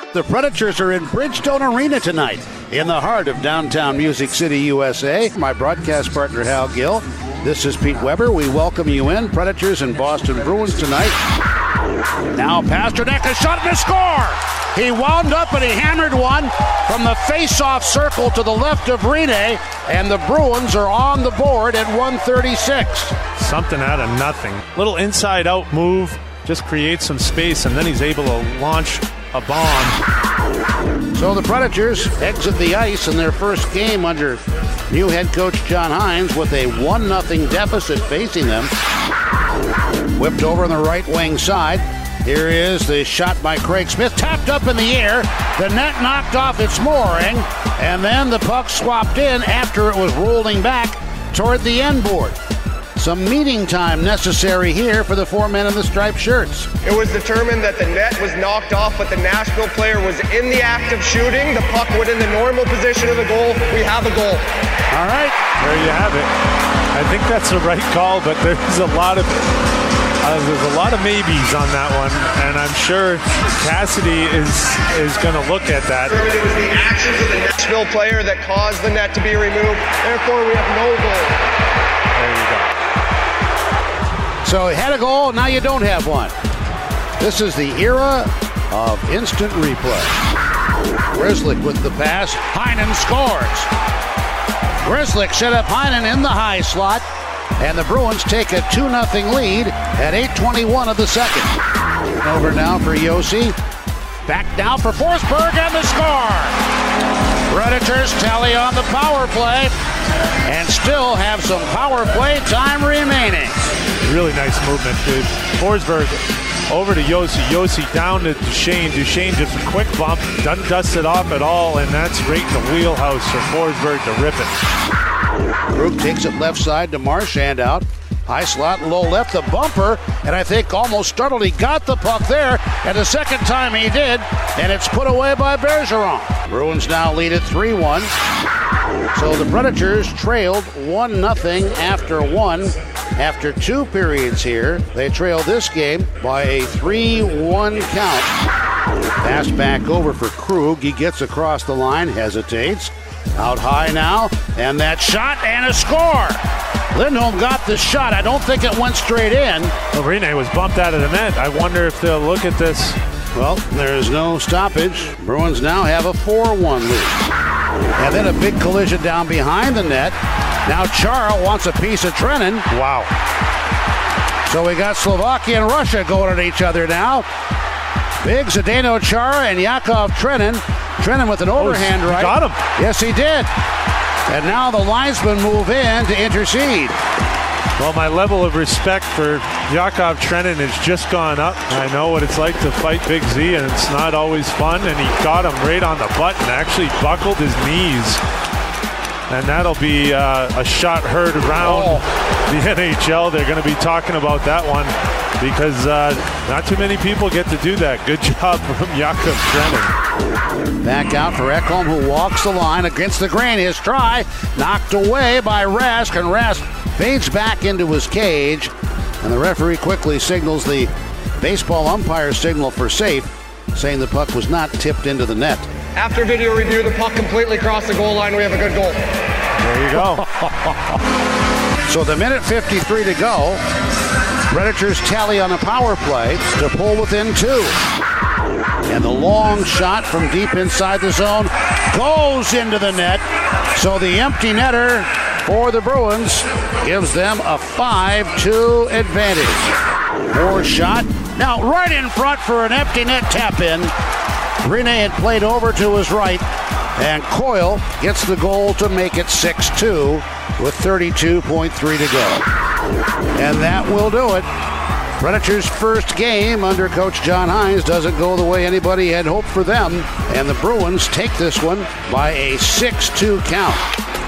The Predators are in Bridgestone Arena tonight in the heart of downtown Music City, USA. My broadcast partner, Hal Gill. This is Pete Weber. We welcome you in. Predators and Boston Bruins tonight. Now Pastrnak, a shot and a score! He wound up and he hammered one from the face-off circle to the left of Rinne, and the Bruins are on the board at 1:36. Something out of nothing. Little inside-out move, just creates some space, and then he's able to launch a bomb. So the Predators exit the ice in their first game under new head coach John Hynes with a 1-0 deficit facing them. Whipped over on the right wing side. Here is the shot by Craig Smith, tapped up in the air. The net knocked off its mooring, and then the puck swapped in after it was rolling back toward the end board. Some meeting time necessary here for the four men in the striped shirts. It was determined that the net was knocked off, but the Nashville player was in the act of shooting. The puck went in the normal position of the goal. We have a goal. All right. There you have it. I think that's the right call, but there's a lot of maybes on that one, and I'm sure Cassidy is going to look at that. It was the actions of the Nashville player that caused the net to be removed. Therefore, we have no goal. There you go. So you had a goal, now you don't have one. This is the era of instant replay. Grzelcyk with the pass. Heinen scores. Grzelcyk set up Heinen in the high slot, and the Bruins take a 2-0 lead at 8:21 of the second. Over now for Josi. Back now for Forsberg, and the score. Predators tally on the power play and still have some power play time remaining. Really nice movement, dude. Forsberg over to Josi. Josi down to Duchesne. Duchesne just a quick bump. Doesn't dust it off at all, and that's right in the wheelhouse for Forsberg to rip it. Krug takes it left side to Marchand out. High slot, low left, the bumper, and I think almost startled he got the puck there, and the second time he did, and it's put away by Bergeron. Bruins now lead at 3-1. So the Predators trailed 1-0 after one. After two periods here, they trail this game by a 3-1 count. Pass back over for Krug. He gets across the line, hesitates. Out high now, and that shot and a score. Lindholm got the shot. I don't think it went straight in. Well, Rinne was bumped out of the net. I wonder if they'll look at this. Well, there is no stoppage. Bruins now have a 4-1 lead. And then a big collision down behind the net. Now Chara wants a piece of Trenin. Wow. So we got Slovakia and Russia going at each other now. Big Zdeno Chara and Yakov Trenin. Trenin with an overhand right. Got him. Yes, he did. And now the linesmen move in to intercede. Well, my level of respect for Yakov Trenin has just gone up. I know what it's like to fight Big Z, and it's not always fun. And he got him right on the button, actually buckled his knees. And that'll be a shot heard around the NHL. They're going to be talking about that one because not too many people get to do that. Good job from Yakov Trenin. Back out for Ekholm, who walks the line against the grain. His try knocked away by Rask, and Rask fades back into his cage. And the referee quickly signals the baseball umpire signal for safe, saying the puck was not tipped into the net. After video review, the puck completely crossed the goal line. We have a good goal. There you go. So the minute 53 to go. Predators tally on a power play to pull within two. And the long shot from deep inside the zone goes into the net. So the empty netter for the Bruins gives them a 5-2 advantage. More shot. Now right in front for an empty net tap in. Rinne had played over to his right, and Coyle gets the goal to make it 6-2 with 32.3 to go. And that will do it. Predators' first game under Coach John Hynes doesn't go the way anybody had hoped for them, and the Bruins take this one by a 6-2 count.